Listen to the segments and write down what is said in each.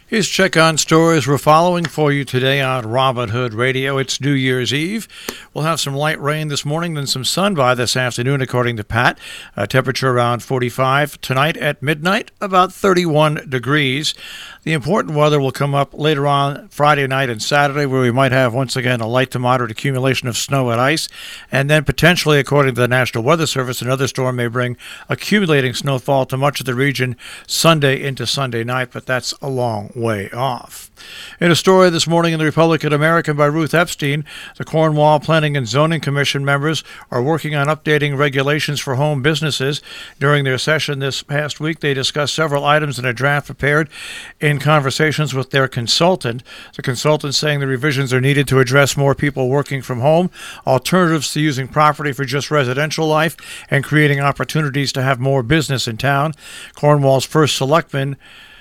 Here's Check on Stories we're following for you today on Robin Hood Radio. It's New Year's Eve. We'll have some light rain this morning, then some sun by this afternoon, according to Pat. Temperature around 45. Tonight at midnight, about 31 degrees. The important weather will come up later on Friday night and Saturday, where we might have, once again, a light to moderate accumulation of snow and ice. And then potentially, according to the National Weather Service, another storm may bring accumulating snowfall to much of the region Sunday into Sunday night, but that's a long way off. In a story this morning in the Republican American by Ruth Epstein, the Cornwall Planning and Zoning Commission members are working on updating regulations for home businesses. During their session this past week, they discussed several items in a draft prepared in conversations with their consultant. The consultant saying the revisions are needed to address more people working from home, alternatives to using property for just residential life, and creating opportunities to have more business in town. Cornwall's first selectman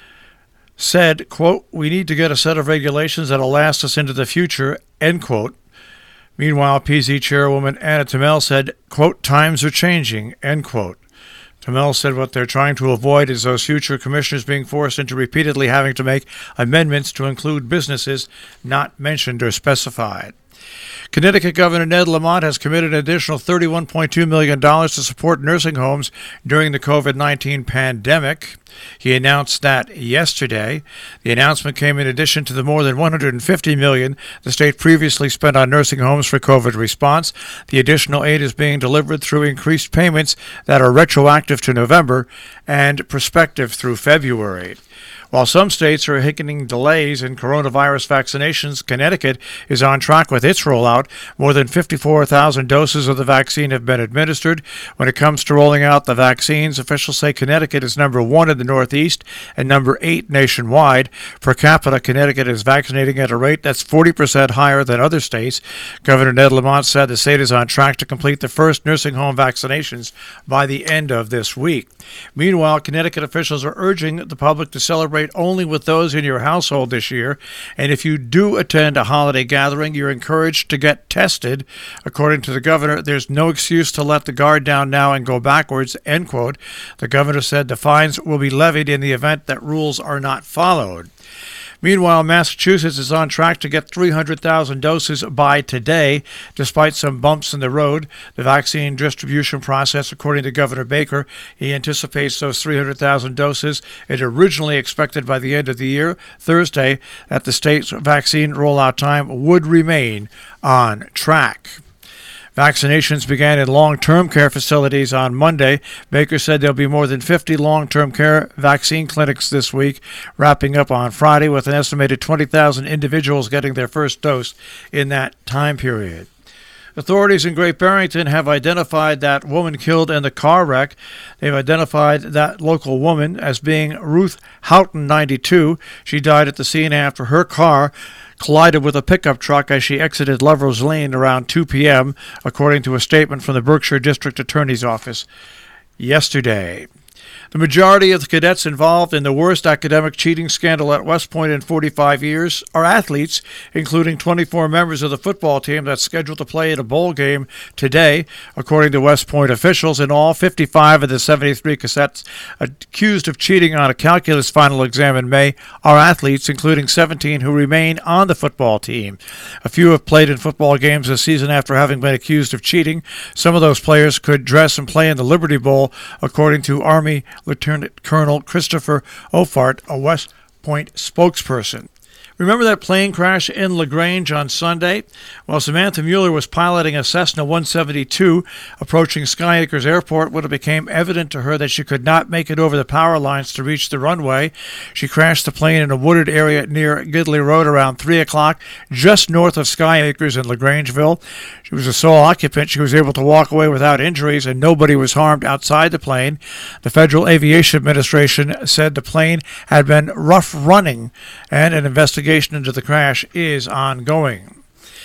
said, quote, "We need to get a set of regulations that'll last us into the future," end quote. Meanwhile, PZ Chairwoman Anna Tamel said, quote, "Times are changing," end quote. Tamel said what they're trying to avoid is those future commissioners being forced into repeatedly having to make amendments to include businesses not mentioned or specified. Connecticut Governor Ned Lamont has committed an additional $31.2 million to support nursing homes during the COVID-19 pandemic. He announced that yesterday. The announcement came in addition to the more than $150 million the state previously spent on nursing homes for COVID response. The additional aid is being delivered through increased payments that are retroactive to November and prospective through February. While some states are hitting delays in coronavirus vaccinations, Connecticut is on track with its rollout. More than 54,000 doses of the vaccine have been administered. When it comes to rolling out the vaccines, officials say Connecticut is number 1 in the Northeast and number 8 nationwide. Per capita, Connecticut is vaccinating at a rate that's 40% higher than other states. Governor Ned Lamont said the state is on track to complete the first nursing home vaccinations by the end of this week. Meanwhile, Connecticut officials are urging the public to celebrate only with those in your household this year, and if you do attend a holiday gathering, you're encouraged to get tested. According to the governor, there's no excuse to let the guard down now and go backwards, end quote. The governor said the fines will be levied in the event that rules are not followed. Meanwhile, Massachusetts is on track to get 300,000 doses by today, despite some bumps in the road. The vaccine distribution process, according to Governor Baker, he anticipates those 300,000 doses. It originally expected by the end of the year, Thursday, that the state's vaccine rollout time would remain on track. Vaccinations began in long-term care facilities on Monday. Baker said there'll be more than 50 long-term care vaccine clinics this week, wrapping up on Friday with an estimated 20,000 individuals getting their first dose in that time period. Authorities in Great Barrington have identified that woman killed in the car wreck. They've identified that local woman as being Ruth Houghton, 92. She died at the scene after her car collided with a pickup truck as she exited Lover's Lane around 2 p.m., according to a statement from the Berkshire District Attorney's Office yesterday. The majority of the cadets involved in the worst academic cheating scandal at West Point in 45 years are athletes, including 24 members of the football team that's scheduled to play in a bowl game today. According to West Point officials, in all, 55 of the 73 cadets accused of cheating on a calculus final exam in May are athletes, including 17 who remain on the football team. A few have played in football games this season after having been accused of cheating. Some of those players could dress and play in the Liberty Bowl, according to Army Lieutenant Colonel Christopher Ofart, a West Point spokesperson. Remember that plane crash in LaGrange on Sunday? Well, Samantha Mueller was piloting a Cessna 172 approaching Sky Acres Airport when it became evident to her that she could not make it over the power lines to reach the runway. She crashed the plane in a wooded area near Gidley Road around 3 o'clock, just north of Sky Acres in LaGrangeville. She was a sole occupant. She was able to walk away without injuries, and nobody was harmed outside the plane. The Federal Aviation Administration said the plane had been rough running, and an investigation into the crash is ongoing.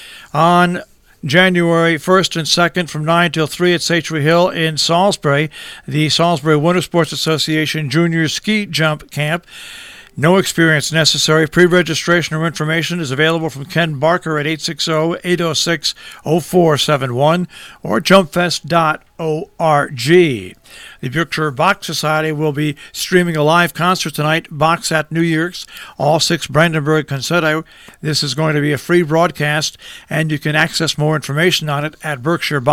On January 1st and 2nd from 9 till 3 at Satre Hill in Salisbury, the Salisbury Winter Sports Association Junior Ski Jump Camp No experience necessary. Pre-registration or information is available from Ken Barker at 860-806-0471 or jumpfest.org. The Berkshire Bach Society will be streaming a live concert tonight, Bach's at New Year's, all 6 Brandenburg Concerto. This is going to be a free broadcast, and you can access more information on it at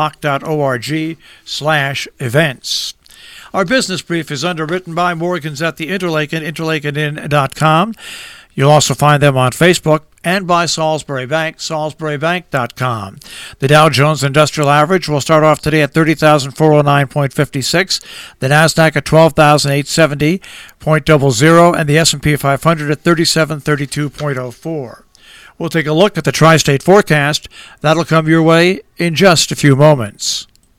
berkshirebach.org/events. Our business brief is underwritten by Morgans at the Interlaken, interlakenin.com. You'll also find them on Facebook, and by Salisbury Bank, salisburybank.com. The Dow Jones Industrial Average will start off today at 30,409.56, the Nasdaq at 12,870.00, and the S&P 500 at 3732.04. We'll take a look at the tri-state forecast. That'll come your way in just a few moments.